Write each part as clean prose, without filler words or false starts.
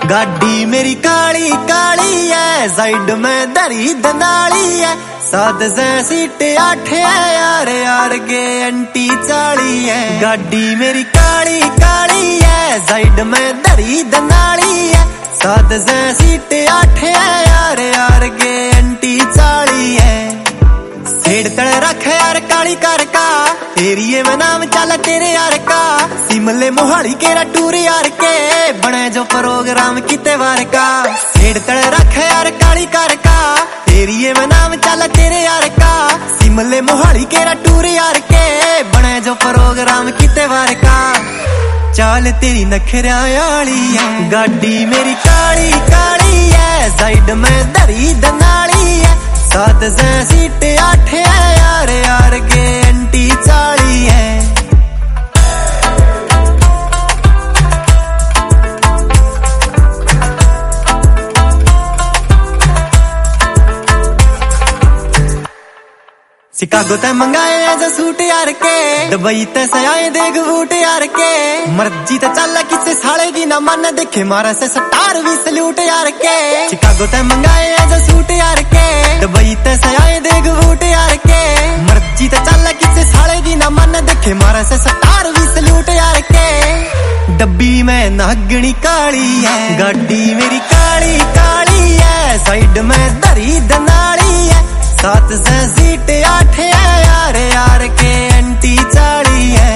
गाड़ी मेरी काली काली है, साइड में दरी दनाली है, 7 सीट 8 है, यार यार के अंटी 40 है। गाड़ी मेरी काली काली है, साइड में दरी दनाली है, 7 सीट 8 है, यार यार के अंटी 40 है। सेड़ तड़ रख यार काली कार का, एरिए में नाम चल तेरे यार का, सिमले मोहाली केरा टूर यार के, बने जो प्रोग्राम किते बार का। सेड़ तड़ रख यार काली कार का, एरिए में नाम चल तेरे यार का, सिमले मोहाली केरा टूर यार के, बने जो प्रोग्राम किते बार का। चाल तेरी नखरा वाली है, गाड़ी मेरी काली काली है, साइड में दरी दनाली है, 7 सीट 8 है, यार यार के अंटी 40 है। शिकागो ते मंगाए ऐसा सूट यार के, दुबई ते सयाए देख बूट यार के, मर्जी ते चल किसे साड़ेगी ना मन, देखे मारा से स्टार भी सल्यूट यार के। शिकागो ते मंगाए ऐसा सूट यार के, दुबई ते सयाए देख बूट यार के, मर्जी ते चल किसे साड़ेगी ना मन, देखे मारा से स्टार भी सल्यूट यार के। डब्बी में नागनी काली है, गाड़ी मेरी काली काली है, साइड में दरी दनाली है, 7 सीट 8 है, यार यार के अंटी 40 है।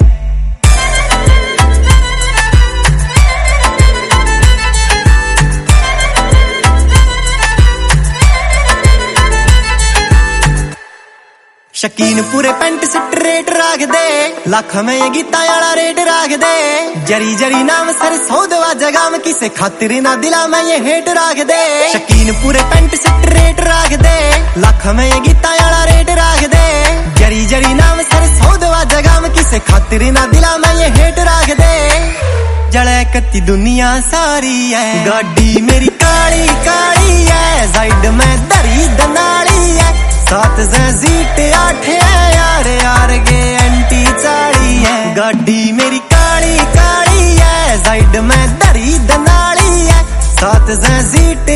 शकीन पूरे पेंट स्ट्रेट राख दे, लाख में ये गीता वाला रेट राख दे, जरी जरी नाम सर सौदवा जगह में, किसे खातिर ना दिला में ये हेट राख दे। शकीन पूरे पेंट स्ट्रेट राख दे, लाख में ये गीता वाला रेट राख दे, जरी जरी नाम सर सौदवा जगह में, किसे खातिर ना दिला में ये हेट राख दे। जड़े कत्ती दुनिया सारी है, गाड़ी मेरी काली काली है, साइड में दरी दनाली है, 7 सीट 8 है, यार यार के अंटी 40 है। गाड़ी मेरी काली काली है, साइड में दरी दनाली है, 7 सीट